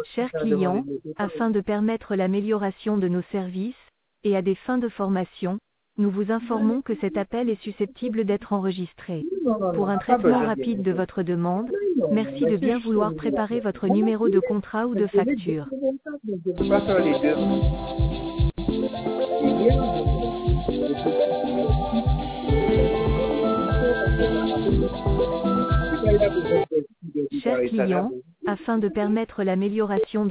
Chers clients, afin de permettre l'amélioration de nos services, et à des fins de formation, nous vous informons que cet appel est susceptible d'être enregistré. Pour un traitement rapide de votre demande, merci de bien vouloir préparer votre numéro de contrat ou de facture. Pas faire les deux. Chers clients, afin de permettre l'amélioration